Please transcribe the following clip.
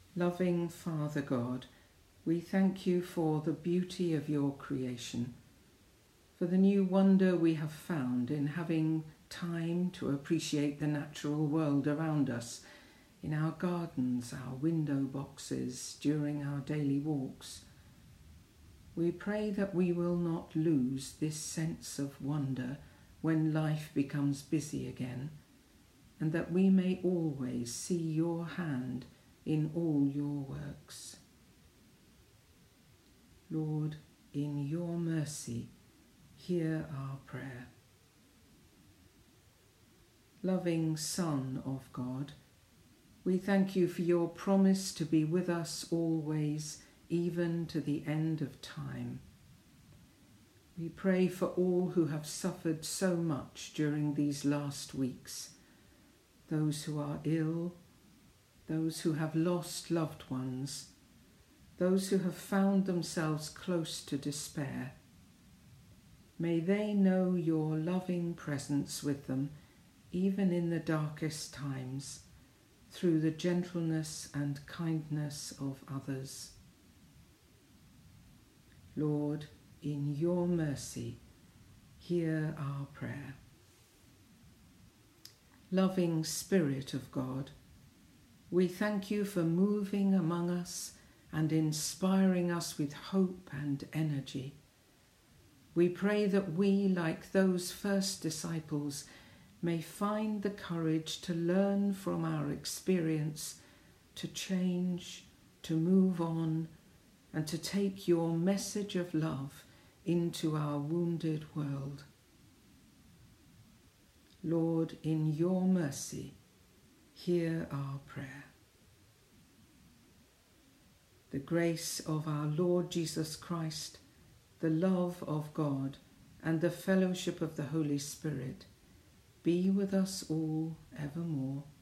Loving Father God, we thank you for the beauty of your creation, for the new wonder we have found in having time to appreciate the natural world around us, in our gardens, our window boxes, during our daily walks. We pray that we will not lose this sense of wonder when life becomes busy again, and that we may always see your hand in all your works. Lord, in your mercy, hear our prayer. Loving Son of God, we thank you for your promise to be with us always, even to the end of time. We pray for all who have suffered so much during these last weeks, those who are ill, those who have lost loved ones, those who have found themselves close to despair. May they know your loving presence with them, even in the darkest times, through the gentleness and kindness of others. Lord, in your mercy, hear our prayer. Loving Spirit of God, we thank you for moving among us and inspiring us with hope and energy. We pray that we, like those first disciples, may find the courage to learn from our experience, to change, to move on, and to take your message of love into our wounded world. Lord, in your mercy, hear our prayer. The grace of our Lord Jesus Christ, the love of God, and the fellowship of the Holy Spirit be with us all evermore.